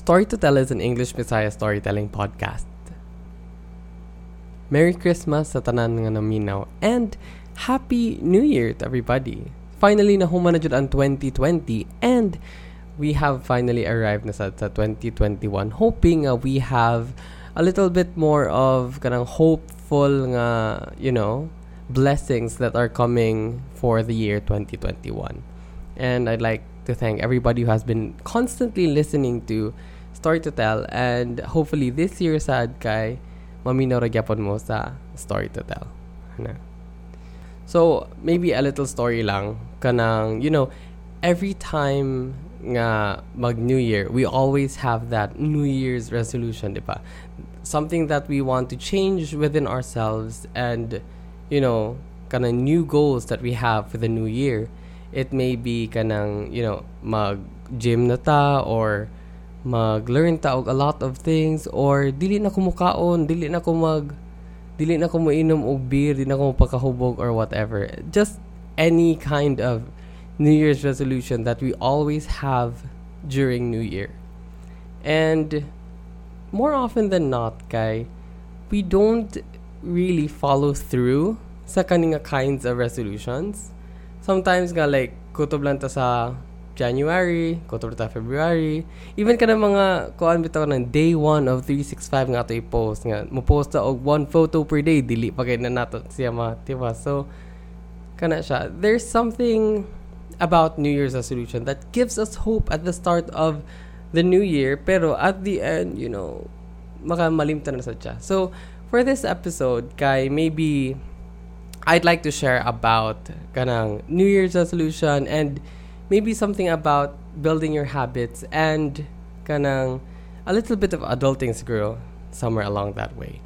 Story to Tell is an English Messiah storytelling podcast. Merry Christmas sa tanan nga naminaw and Happy New Year to everybody. Finally, nahuman na jud ang 2020 and we have finally arrived na sa 2021, hoping we have a little bit more of kanang hopeful nga, blessings that are coming for the year 2021. And I'd like to thank everybody who has been constantly listening to Story to Tell, and hopefully this year sad kay maminaw ra gyapon mo sa Story to Tell. So maybe a little story lang kanang every time nga mag New Year we always have that New Year's resolution, diba? Something that we want to change within ourselves, and kanang new goals that we have for the new year. It may be kanang mag-gym na ta, or mag-learn ta og a lot of things, or dili na ko mukaon, dili na ko mainom og beer, dili na ko magpakahubog or whatever. Just any kind of New Year's resolution that we always have during New Year. And more often than not, we don't really follow through sa kaninga kinds of resolutions. Sometimes like kutob lang ta sa January, kutob ta February, even kada mga kuan bitaw ng day 1 of 365 nga to i-post nga mo post ta og 1 photo per day, dili pa kay na nato siya diba? So kana siya, there's something about New Year's resolution that gives us hope at the start of the new year, pero at the end makamalimtan na sa siya. So for this episode, maybe I'd like to share about kanang New Year's resolution, and maybe something about building your habits, and kanang a little bit of adulting siguro somewhere along that way.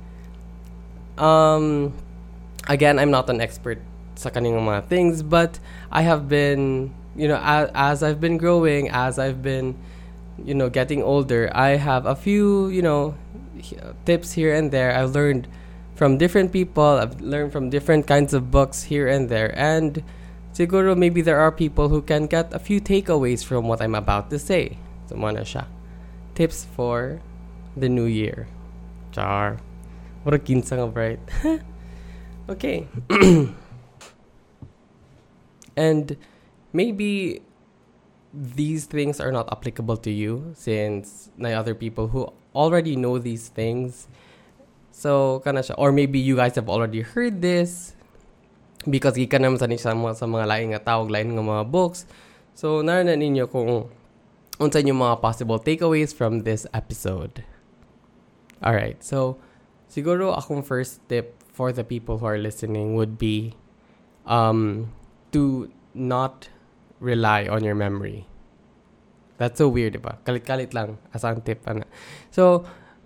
Again, I'm not an expert sa kaning mga things, but I have been, as I've been growing, as I've been, getting older, I have a few, tips here and there. I've learned from different people. I've learned from different kinds of books here and there. And siguro maybe there are people who can get a few takeaways from what I'm about to say. So muna siya. Tips for the new year. Char. What a kinsa nga bright. Okay. And maybe these things are not applicable to you, since na other people who already know these things. So, kana siya. Or maybe you guys have already heard this because gikan naman sa mga laing nga tawag, laing nga mga books. So, narinan ninyo kung unsa yung mga possible takeaways from this episode. Alright, so siguro akong first tip for the people who are listening would be to not rely on your memory. That's so weird, diba? Kalit-kalit lang as ang tip. So,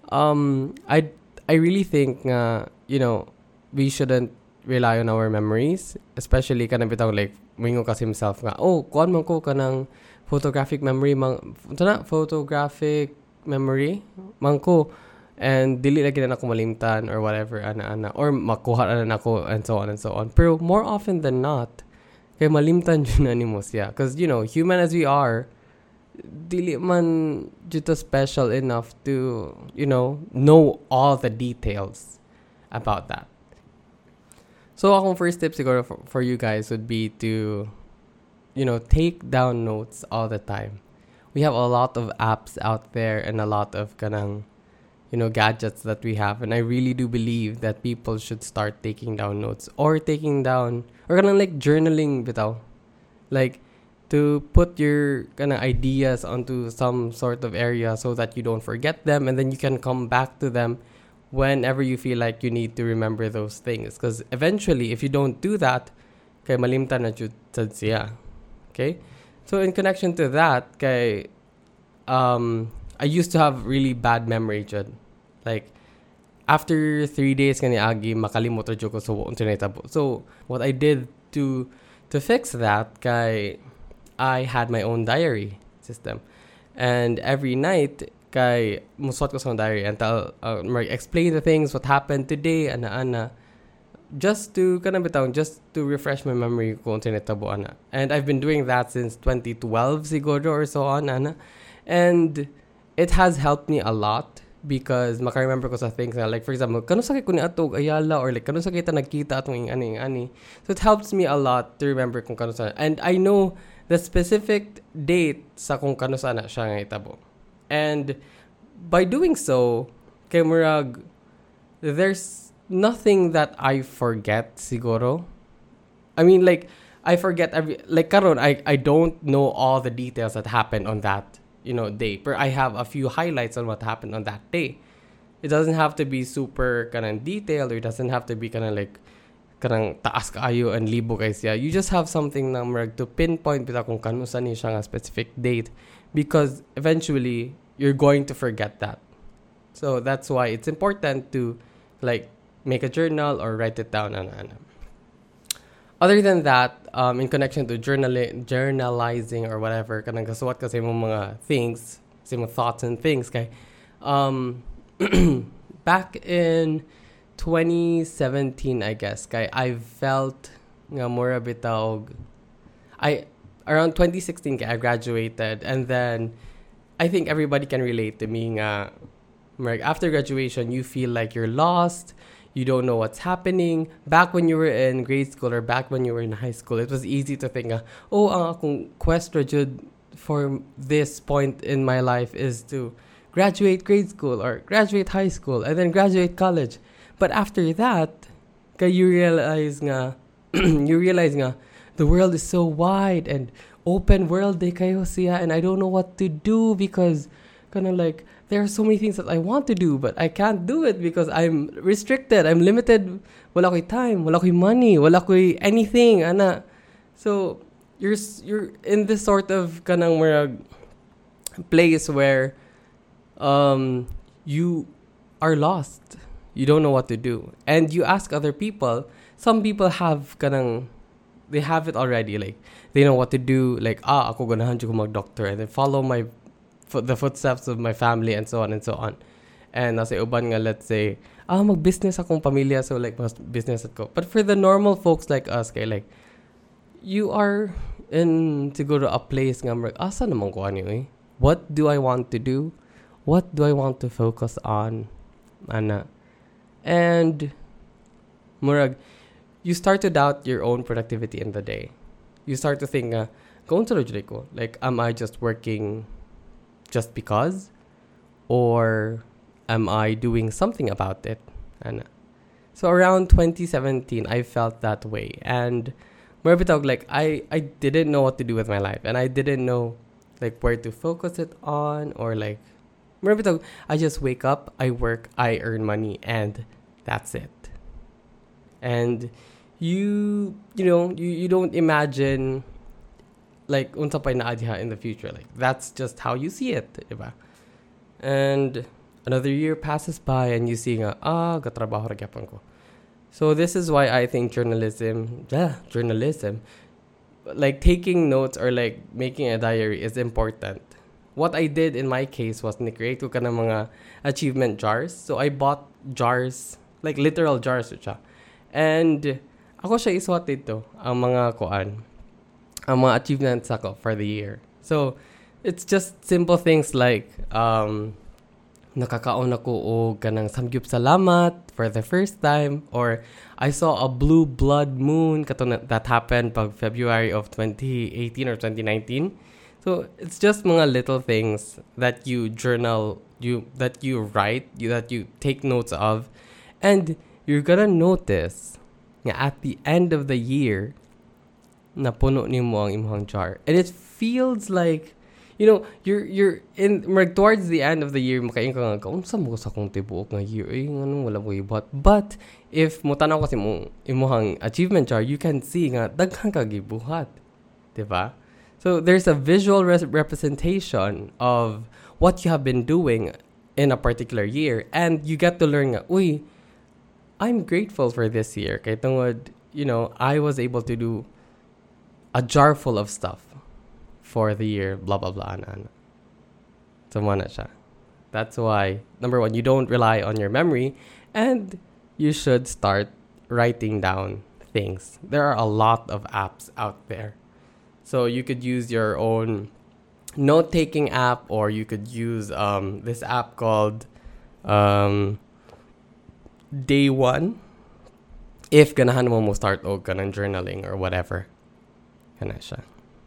I really think we shouldn't rely on our memories, especially kanang bitaw like mingo kasi himself nga, kuan man ko kanang photographic memory man ko, and dili lagi na ako malimtan or whatever ana or makuha na ako, and so on. Pero more often than not, kay malimtan jud na nimo siya, because human as we are, dili man jud special enough to know all the details about that. So akong first tip siguro for you guys would be to take down notes all the time. We have a lot of apps out there and a lot of kanang gadgets that we have, and I really do believe that people should start taking down notes, or kanang like journaling bitaw, like to put your kind of ideas onto some sort of area so that you don't forget them, and then you can come back to them whenever you feel like you need to remember those things. Because eventually, if you don't do that, kay malimtan na jud sad siya. Okay? So in connection to that, I used to have really bad memory jud. Like, after 3 days kani agi, makalimot ra jud ko sa unsa nahitabo. So what I did to fix that, I had my own diary system. And every night, musot ko sa diary and explain the things, what happened today, ana. Just to refresh my memory kung tinitabo, ana. And I've been doing that since 2012 siguro or so on, ana. And it has helped me a lot because maka-remember ko sa things na, like, for example, kano sakit ko ni atog ayala, or like kano sakit ta nagkita atong ani. So it helps me a lot to remember kung kano sana. And I know the specific date sa kung kano sana siya nga itabo. And by doing so, kay murag, there's nothing that I forget siguro. I mean, like, I forget like karon, I don't know all the details that happened on that, day. But I have a few highlights on what happened on that day. It doesn't have to be super kanang detailed, or it doesn't have to be kanang like kanang taas kaayo and libo kay siya. You just have something na murag to pinpoint bitaw kung kanusa ni siya nga specific date, because eventually you're going to forget that. So that's why it's important to like make a journal or write it down. Other than that, in connection to journalizing or whatever, kanang kasuwat kasi mo mga things, kasi mo thoughts and things kay back in 2017, I guess, kay I felt nga mura bitawg. Around 2016 kay I graduated, and then I think everybody can relate to me nga after graduation you feel like you're lost. You don't know what's happening. Back when you were in grade school or back when you were in high school, it was easy to think, akong quest jud for this point in my life is to graduate grade school or graduate high school and then graduate college. But after that, you realize nga, the world is so wide and open world kayo siya, and I don't know what to do because kind of like there are so many things that I want to do, but I can't do it because I'm restricted. I'm limited. Wala ko'y time. Wala ko'y money. Wala ko'y anything. Ana. So, you're in this sort of kanang place where you are lost. You don't know what to do. And you ask other people. Some people have they have it already. Like, they know what to do. Like, ako ganahan ko mag-doctor. And then follow the footsteps of my family and so on and so on. And nasa uban nga, let's say, mag-business akong pamilya, so like, mas business ako. But for the normal folks like us, kay like, you are in siguro a place nga, asa naman ko ano eh? What do I want to do? What do I want to focus on? Ana. And murag, you start to doubt your own productivity in the day. You start to think, kung sa ko, like, am I just working just because, or am I doing something about it? And so around 2017, I felt that way, and like I didn't know what to do with my life, and I didn't know like where to focus it on, or like I just wake up, I work, I earn money, and that's it. And you don't imagine like unsa pay naa diha in the future. Like, that's just how you see it, diba? And another year passes by and you see nga, gatrabaho ra gyapon ko. So this is why I think journalism, like taking notes or like making a diary is important. What I did in my case was ni-create ko ka ng mga achievement jars. So I bought jars, like literal jars siya. And ako siya iswat dito ang mga ang mga achievements ako for the year. So, it's just simple things like, nakakaon ako o kanang samgyup salamat for the first time, or I saw a blue blood moon that happened pag February of 2018 or 2019. So, it's just mga little things that you journal, that you write, that you take notes of, and you're gonna notice nga at the end of the year, napuno nimo ang imong jar. And it feels like, you're in towards the end of the year, makain ka nga, unsa mo sa kong tibuok nga year, anong wala ko ibot. But if mo tanaw kasi mo imong achievement jar, you can see nga daghan ka gibuhat, diba? So there's a visual representation of what you have been doing in a particular year, and you get to learn nga, I'm grateful for this year. Kay tungod, I was able to do a jar full of stuff for the year, blah, blah, blah, So, na siya. That's why, number one, you don't rely on your memory, and you should start writing down things. There are a lot of apps out there. So, you could use your own note-taking app, or you could use this app called um, Day One. If ganahan mo start og kanang journaling or whatever. Kana siya.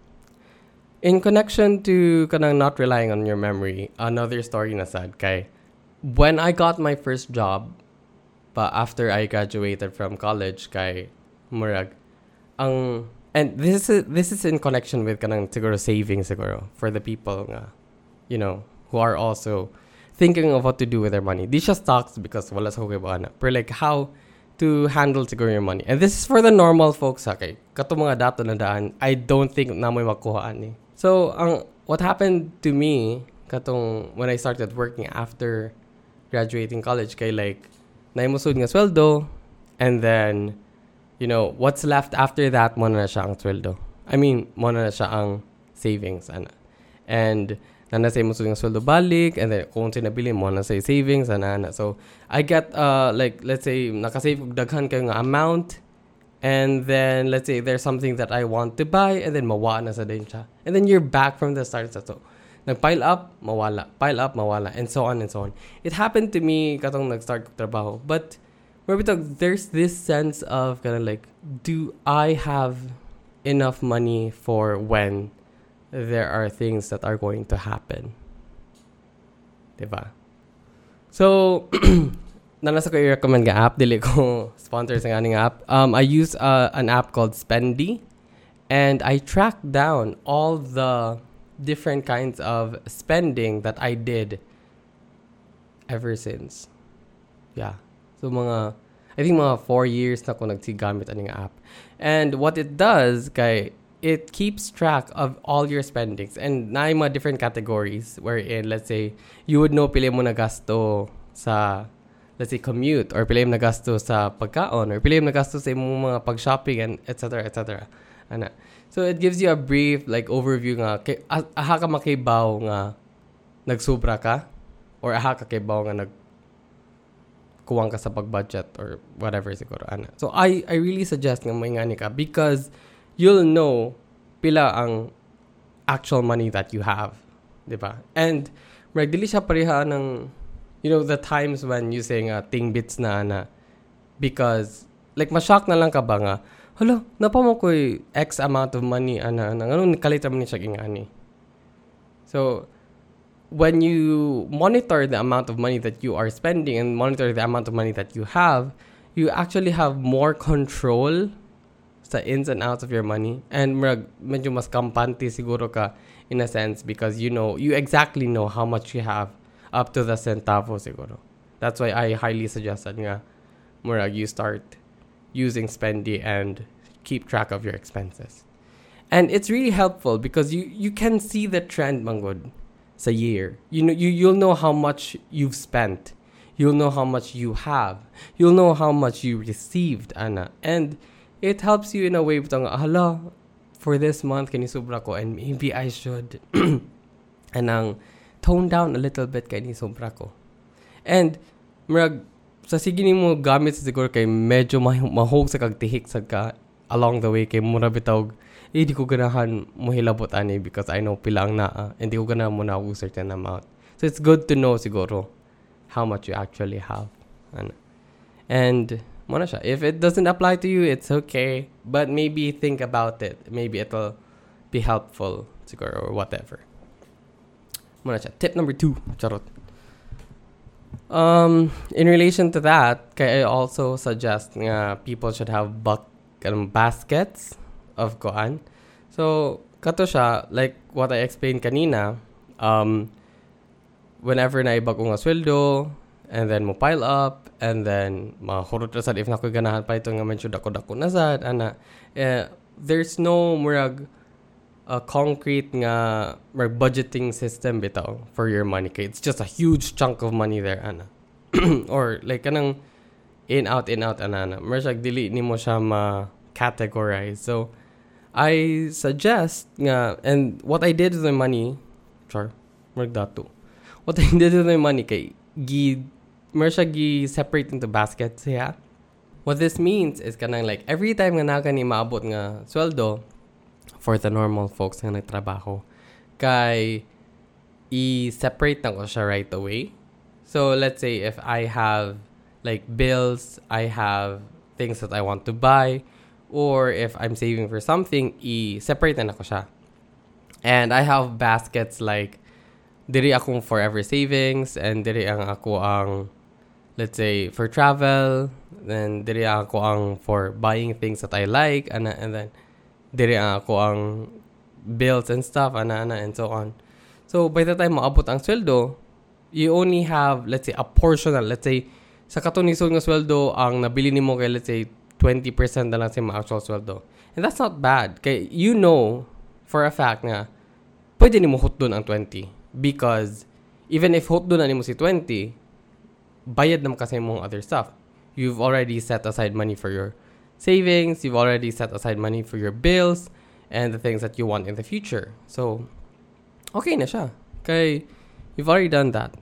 In connection to kanang not relying on your memory, another story na sad kay when I got my first job, but after I graduated from college kay murag ang and this is in connection with kanang siguro savings siguro for the people nga who are also thinking of what to do with their money. Di siya stocks because wala sa huwag but like how to handle siguro your money. And this is for the normal folks kay kato mga dato na daan I don't think na may makuhaan eh. So what happened to me katong when I started working after graduating college kay like naimusod nga sweldo, and then what's left after that mo na siya ang sweldo. I mean mo na siya ang savings and nanasay mo nga sweldo balik, and then kung sinabili mo na say savings so I get like let's say nakasave daghan kayo nga amount, and then let's say there's something that I want to buy, and then mawa na sa din siya, and then you're back from the start. So nag-pile up, mawala. Pile up, mawala. And so on and so on. It happened to me katong nag-start ko trabaho. But there's this sense of kind of like, do I have enough money for when there are things that are going to happen? Diba? So, nanasa ko i-recommend nga app. Dili ko sponsor sa nga app. I use an app called Spendy. And I tracked down all the different kinds of spending that I did ever since. Yeah. So I think mga 4 years na ko nagsigamit aning app. And what it does, it keeps track of all your spendings. And na mga different categories wherein, let's say, you would know pili mo na gasto sa, let's say, commute, or pili mo na gasto sa pagkaon, or pili mo na gasto sa imong mga pag-shopping, and etc. etc. So it gives you a brief like overview nga aha ka makibaw nga nagsubra ka, or aha ka kibaw nga nagkuwang ka sa pag-budget or whatever siguro So I really suggest nga moingani ka because you'll know pila ang actual money that you have, di ba? And dili siya pareha ng the times when you say nga ting bits na because like ma-shock na lang ka ba nga hala, napamo ko X amount of money, anong kalita mo ni siya gingani. So, when you monitor the amount of money that you are spending and monitor the amount of money that you have, you actually have more control sa ins and outs of your money. And medyo mas kampante siguro ka in a sense because you exactly know how much you have up to the centavo siguro. That's why I highly suggest that nga you start using Spendy and keep track of your expenses. And it's really helpful because you can see the trend manggod sa year. You'll know how much you've spent. You'll know how much you have. You'll know how much you received, and it helps you in a way hala, for this month kani sobra ko and maybe I should anang tone down a little bit kani sobra ko. And sa sige mo gamit sa siguro kay medyo mahog sa kagtihik sa ka along the way kay mura bitawg di ko ganahan mo hilabot ani because I know pilang na and di ko ganahan mo na certain amount. So it's good to know siguro how much you actually have. And muna siya. If it doesn't apply to you, it's okay. But maybe think about it. Maybe it'll be helpful siguro or whatever. Muna siya. Tip number 2. Charot. In relation to that, I also suggest nga people should have baskets of kuan. So, kato siya, like what I explained kanina, whenever na iba ko nga sweldo, and then mo pile up, and then mahurot na sad if nakoy ganahan pa ito nga mention dako-dako na sad, there's no murag a concrete nga budgeting system bitaw for your money. Kay it's just a huge chunk of money there, or like kanang in out Mershag dili nimo siya ma-categorize. So I suggest nga, and what I did with my money, what I did with my money kay gi separate into baskets siya. What this means is kanang like every time nga naga ni maabot nga sweldo for the normal folks nga nagtrabaho, kay i-separate na ko siya right away. So let's say if I have like bills, I have things that I want to buy, or if I'm saving for something, i-separate na ko siya. And I have baskets like diri akong forever savings, and diri ang ako ang, let's say, for travel, then diri ako ang for buying things that I like, and then diri ako ang bills and stuff, and so on. So by the time maabot ang sweldo, you only have, let's say, a portion, let's say, sa katunisod nga sweldo, ang nabili nimo kay, let's say, 20% na lang sa mga actual sweldo. And that's not bad. Kay you know for a fact nga pwede nimo hut doon ang 20, because even if hut doon na nimo si 20, bayad naman kasi mong other stuff. You've already set aside money for your savings, you've already set aside money for your bills and the things that you want in the future. So okay na siya. Kay you've already done that.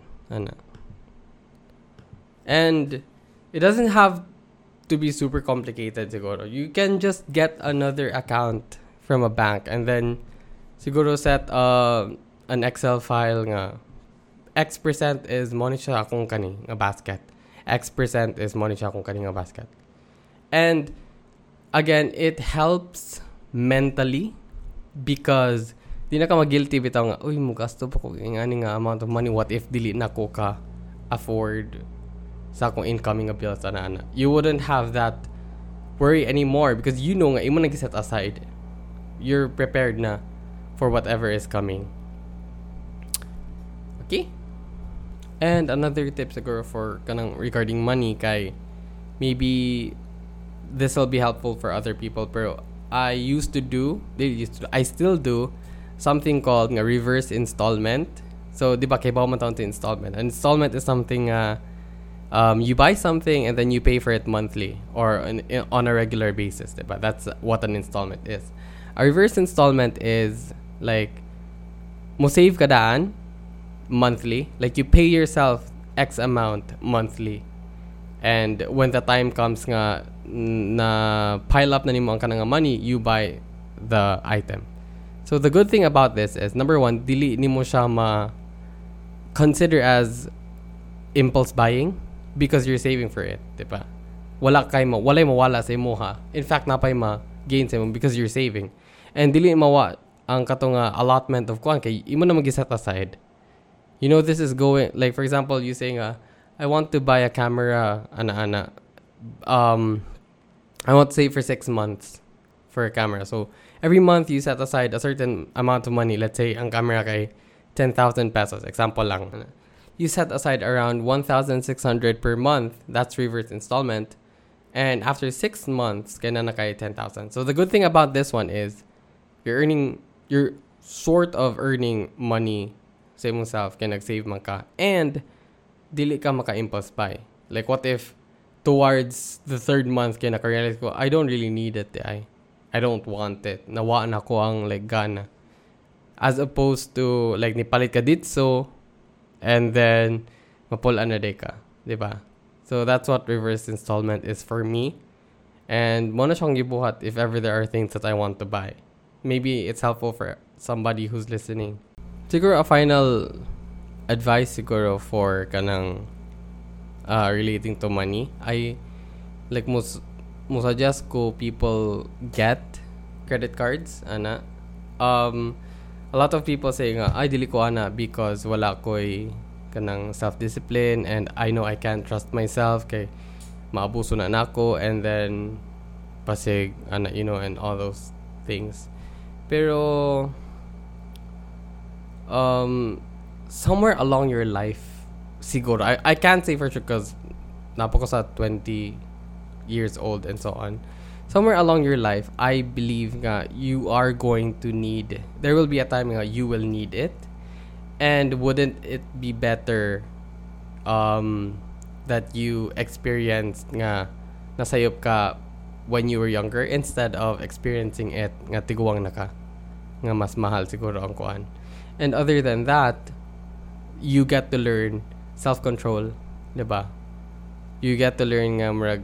And it doesn't have to be super complicated siguro. You can just get another account from a bank and then siguro set an Excel file nga X% is money siya akong kani nga basket. X% is money siya akong kani nga basket. And again, it helps mentally because di na ka mag-guilty bitaw nga, uy, mugasto pa ko nga amount of money. What if dili na ko ka afford sa akong incoming bills, ana. You wouldn't have that worry anymore because you know nga imo nag-set aside. You're prepared na for whatever is coming. Okay? And another tip siguro for kanang regarding money kay maybe this will be helpful for other people, pero I still do something called nga reverse installment. So di ba kay bawo man taon to installment. An installment is something you buy something and then you pay for it monthly or on a regular basis, diba? That's what an installment is. A reverse installment is like mo save ka daan monthly, like you pay yourself X amount monthly, and when the time comes nga na pile up na nimo ang kanang money, you buy the item. So the good thing about this is, number one, dili nimo siya consider as impulse buying because you're saving for it, diba? Walay mawala sa imo ha. In fact, napay gain sa imo because you're saving. And dili mawa ang katong allotment of kuan kay imo na mag-set aside. You know, this is going, like for example, you saying I want to buy a camera, I want to save for 6 months for a camera. So every month you set aside a certain amount of money. Let's say ang camera kay 10,000 pesos, example lang. You set aside around 1,600 per month. That's reverse installment. And after 6 months, kaya na kay 10,000. So the good thing about this one is you're sort of earning money sa imong self kaya nag-save man ka. And dili ka maka-impulse buy. Like what if towards the 3rd month kaya naka-realize ko, I don't really need it. I don't want it. Nawa na ko ang like gana. As opposed to like nipalit ka ditso and then mapula na day ka, diba? So that's what reverse installment is for me. And mo na siyang gibuhat if ever there are things that I want to buy. Maybe it's helpful for somebody who's listening. Siguro a final advice siguro for kanang relating to money, I like mo suggest ko people get credit cards ana. A lot of people say nga ay dili ko ana because wala ko'y kanang self-discipline and I know I can't trust myself kay maabuso na nako, and then pasig ana, you know, and all those things. Pero somewhere along your life siguro, I can't say for sure because napo ko sa 20 years old and so on. Somewhere along your life, I believe nga you are going to need, there will be a time nga you will need it. And wouldn't it be better that you experienced nga nasayop ka when you were younger instead of experiencing it nga tiguwang na ka, nga mas mahal siguro ang kuan. And other than that, you get to learn self-control, diba? You get to learn nga murag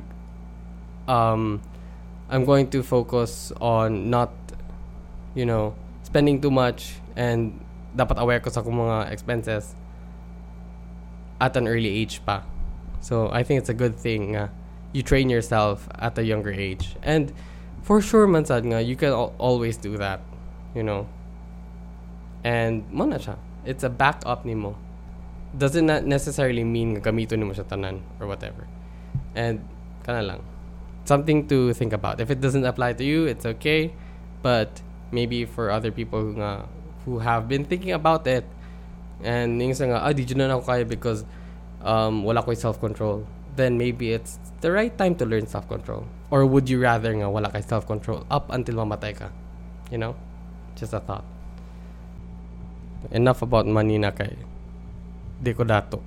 I'm going to focus on not, you know, spending too much and dapat aware ko sa akong mga expenses at an early age pa. So I think it's a good thing nga you train yourself at a younger age. And for sure man sad nga you can always do that, you know. And mo na siya. It's a backup nimo. Doesn't not necessarily mean gamiton nimo siya tanan or whatever. And kana lang. Something to think about. If it doesn't apply to you, it's okay. But maybe for other people who have been thinking about it and yung nga, di dyan na ako kaya because wala ko self-control, then maybe it's the right time to learn self-control. Or would you rather nga wala kay self-control up until mamatay ka? You know? Just a thought. Enough about money na kay di ko dato.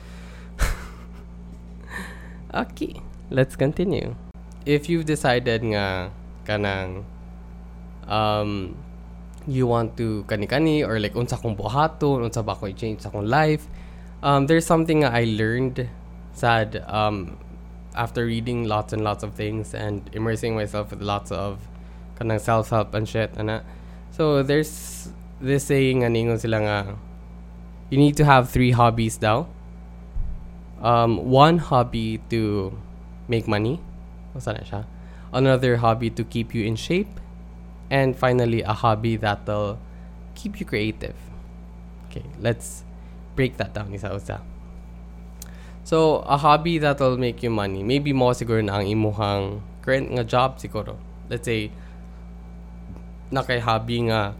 Okay, let's continue. If you've decided nga kanang you want to kani-kani or like unsa kong buhaton, unsa ba ko i-change sa akong life, there's something I learned sad after reading lots and lots of things and immersing myself with lots of kanang self-help and shit ana. So there's this saying aningon sila nga you need to have 3 hobbies daw. One hobby to make money, na siya. Another hobby to keep you in shape, and finally a hobby that'll keep you creative. Okay, let's break that down isa-isa. So a hobby that'll make you money, maybe mo siguro na ang imuhang current nga job siguro. Let's say nakay hobby nga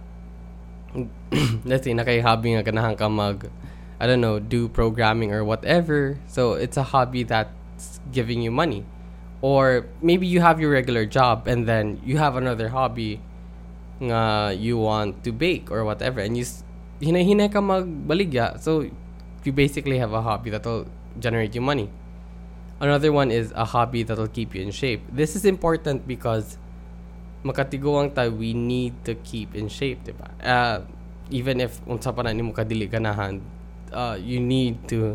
ganahan ka mag, I don't know, do programming or whatever. So it's a hobby that's giving you money. Or maybe you have your regular job and then you have another hobby nga you want to bake or whatever, and you hinay ka magbaligya. So you basically have a hobby that'll generate you money. Another one is a hobby that'll keep you in shape. This is important because makatiguang ta, we need to keep in shape, diba? Even if unsa pa na nimo kadili ganahan, you need to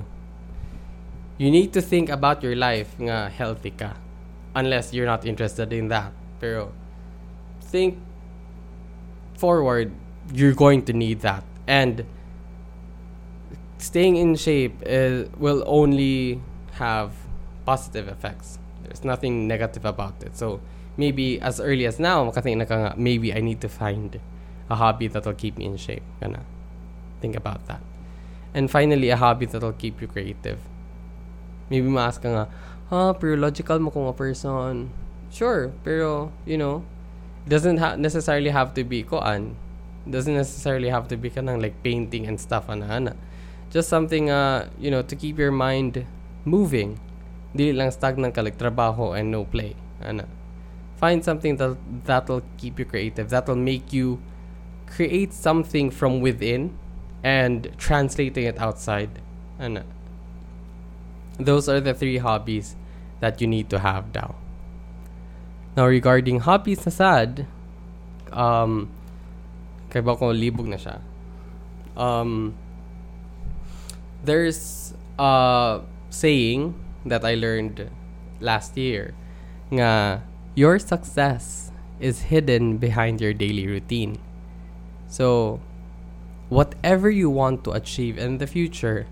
think about your life nga healthy ka, unless you're not interested in that. Pero think forward, you're going to need that, and staying in shape will only have positive effects. There's nothing negative about it. So maybe as early as now, makating na ka nga, maybe I need to find a hobby that'll keep me in shape. Kana think about that. And finally, a hobby that'll keep you creative. Maybe ma-ask ka nga, pero logical mo kung a person. Sure, pero, you know, it doesn't necessarily have to be koan. It doesn't necessarily have to be kanang like painting and stuff, ana. Just something, you know, to keep your mind moving. Dili lang stagnant ka like trabaho and no play, ana. Find something that'll keep you creative, that'll make you create something from within and translating it outside. And those are the 3 hobbies that you need to have now. Now regarding hobbies na sad, kaya ba ko libog na siya. There's a saying that I learned last year nga your success is hidden behind your daily routine. So, whatever you want to achieve in the future,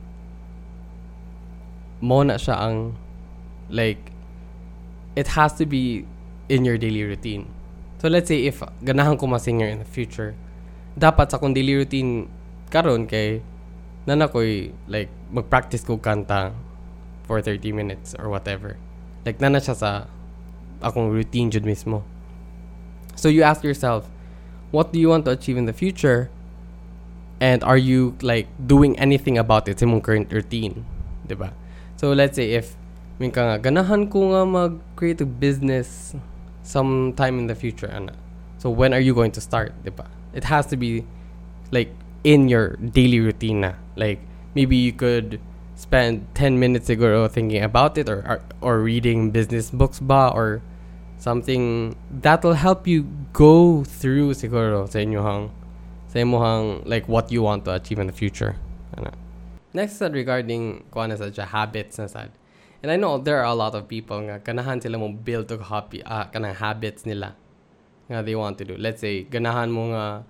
mo na siya ang, like, it has to be in your daily routine. So, let's say, if ganahan ko ma-singer in the future, dapat sa kong daily routine karon kay nana ko'y, like, mag-practice ko kanta for 30 minutes or whatever. Like, nana siya sa akong routine jud mismo. So, you ask yourself, what do you want to achieve in the future? And are you like doing anything about it sa mong current routine? Diba? So let's say if minka nga ganahan ko nga mag-create a business sometime in the future, ana. So when are you going to start? Diba? It has to be like in your daily routine na. Like maybe you could spend 10 minutes siguro thinking about it or reading business books ba or something that'll help you go through siguro sa inyong like what you want to achieve in the future. Next sad regarding kuana sa habits na sad. And I know there are a lot of people nga ganahan sila mo build og hobby kanang habits nila nga they want to do. Let's say ganahan mo nga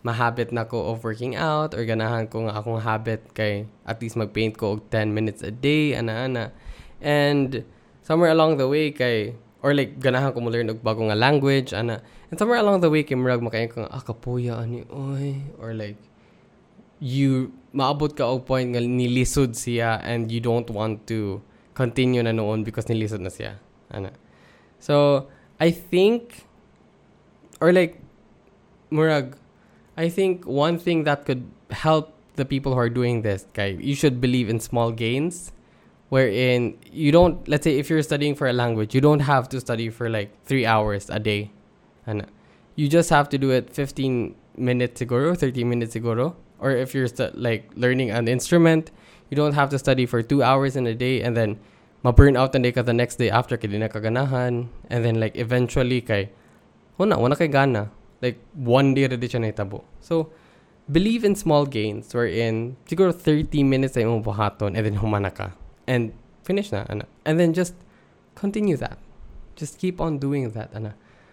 mahabit na ko of working out or ganahan ko nga akong habit kay at least magpaint ko og 10 minutes a day ana. And somewhere along the way kay or like ganahan ko mo learn og bago nga language ana. And somewhere along the way kay murag makain ko nga kapuya ani oy or like you maabot ka og point nga nilisod siya and you don't want to continue na noon because nilisod na siya ana. So I think or like murag I think one thing that could help the people who are doing this, okay, you should believe in small gains, wherein you don't, let's say if you're studying for a language, you don't have to study for like 3 hours a day. And you just have to do it 15 minutes siguro, 30 minutes siguro. Or if you're like learning an instrument, you don't have to study for 2 hours in a day and then ma-burn out na day ka the next day after kaya di na kaganahan. And then like eventually kay, wala kay gana. Like, one day ready siya na itabo. So, believe in small gains wherein siguro 30 minutes ay mong buhaton and then humana ka. And finish na. Ana. And then just continue that. Just keep on doing that. Ana.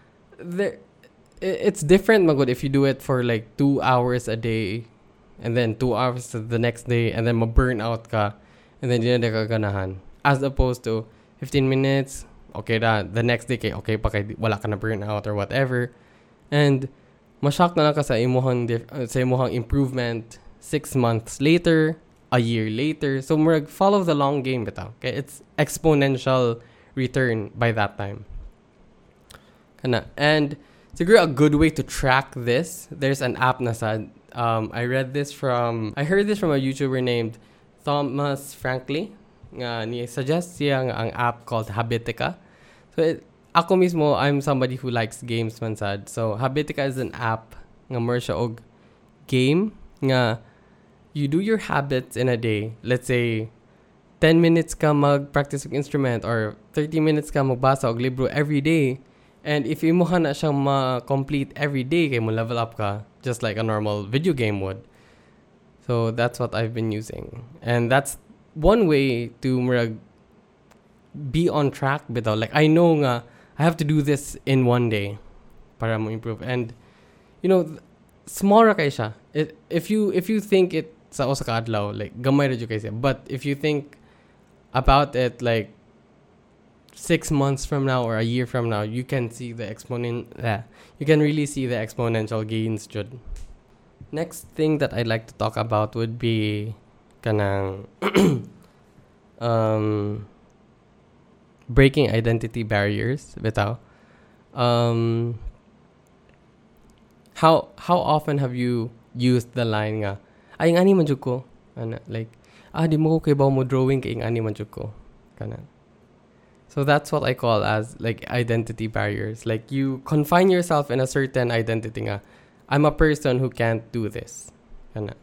It's different, magod, if you do it for like 2 hours a day and then 2 hours the next day and then ma-burn out ka and then di na ka ganahan. As opposed to 15 minutes, okay na. The next day, okay pa kay wala ka na burn out or whatever. And mashock na lang ka sa imuhang improvement 6 months later, a year later. So follow the long game bitaw. Okay, it's exponential return by that time. Kana. And siguro a good way to track this, there's an app na sa I heard this from a YouTuber named Thomas Franklin. Ni suggest siya ang app called Habitica. So ako mismo, I'm somebody who likes games man sad. So, Habitica is an app nga mer siya og game nga you do your habits in a day. Let's say 10 minutes ka mag-practice ng instrument or 30 minutes ka magbasa og libro every day. And if imo na siyang ma-complete every day, kay mo level up ka just like a normal video game would. So, that's what I've been using. And that's one way to be on track bitaw. Like, I know nga I have to do this in one day para mo improve. And, you know, small ra kay siya. If you think it sa usa ka adlaw, like, gamay ra jud kay siya. But if you think about it, like, 6 months from now or a year from now, you can see the you can really see the exponential gains jud. Next thing that I'd like to talk about would be kanang breaking identity barriers bitaw. How often have you used the line nga ay ngani man jud ko ana, like di mo ko kay bawo mo drawing kay ngani man jud ko kana. So that's what I call as like identity barriers. Like you confine yourself in a certain identity nga I'm a person who can't do this kana.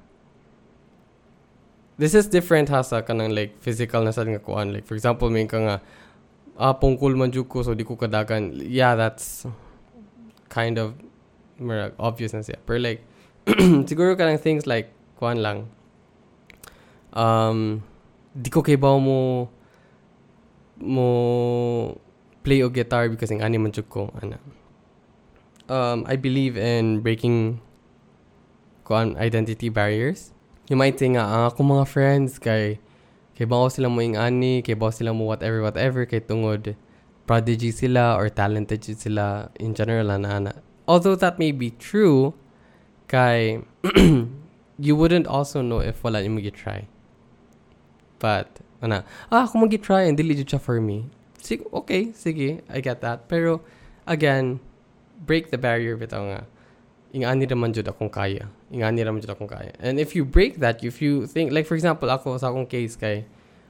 This is different ha sa kanang like physical na sad nga kuan, like for example may ka nga pungkol man jud ko so di ko kadagan. Yeah, that's kind of obvious na siya. Pero like siguro kanang things like kuan lang di ko kay bawo mo play o guitar because ang ani man jud ko ana. I believe in breaking kuan identity barriers. You might say nga ako mga friends kay bawo sila mo ingani, kay bawo sila mo whatever, kay tungod prodigy sila or talented sila in general ana. Although that may be true, kay you wouldn't also know if wala yung mag-try. But ako mag-try and dili jud siya for me. Okay, sige, I get that. Pero again, break the barrier bitaw nga. Ingani raman jud akong kaya. And if you break that, if you think, like for example, ako sa akong case kay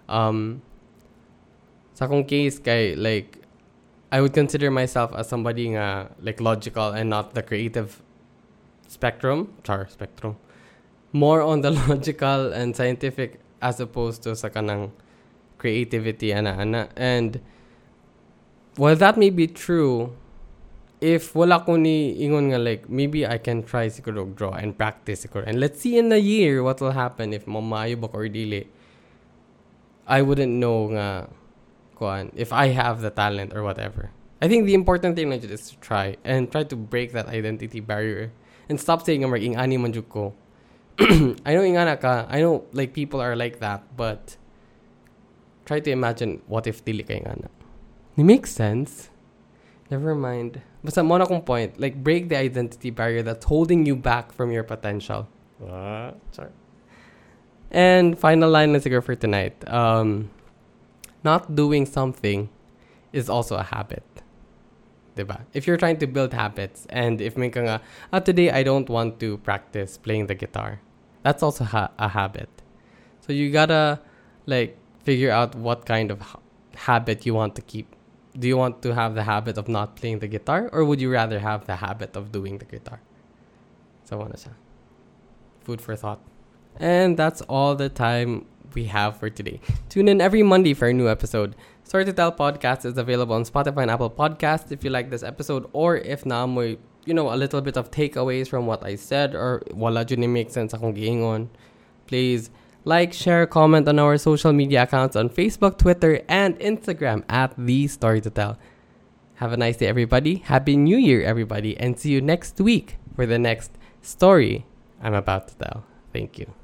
like I would consider myself as somebody nga like logical and not the creative spectrum. More on the logical and scientific as opposed to sa kanang creativity ana. And while that may be true, if wala ko ni ingon nga like maybe I can try siguro draw and practice siguro and let's see in a year what will happen if maayo ba ko or dili. I wouldn't know nga kuan if I have the talent or whatever. I think the important thing is to try and try to break that identity barrier And stop saying nga mag-ingani man jud ko. I know ingana ka. I know like people are like that, but try to imagine what if dili ka ingana. It makes sense. Never mind. Basta mo na kong point, like break the identity barrier that's holding you back from your potential. Sorry. And final line na siguro for tonight. Not doing something is also a habit. Diba? If you're trying to build habits and if may ka nga, today I don't want to practice playing the guitar. That's also a habit. So you gotta like figure out what kind of habit you want to keep. Do you want to have the habit of not playing the guitar, or would you rather have the habit of doing the guitar? So ano siya. Food for thought. And that's all the time we have for today. Tune in every Monday for a new episode. Story to Tell podcast is available on Spotify and Apple Podcasts. If you like this episode, or if naamoy, a little bit of takeaways from what I said, or wala dyan make sense akong giingon, please like, share, comment on our social media accounts on Facebook, Twitter, and Instagram at The Story to Tell. Have a nice day, everybody. Happy New Year, everybody. And see you next week for the next story I'm about to tell. Thank you.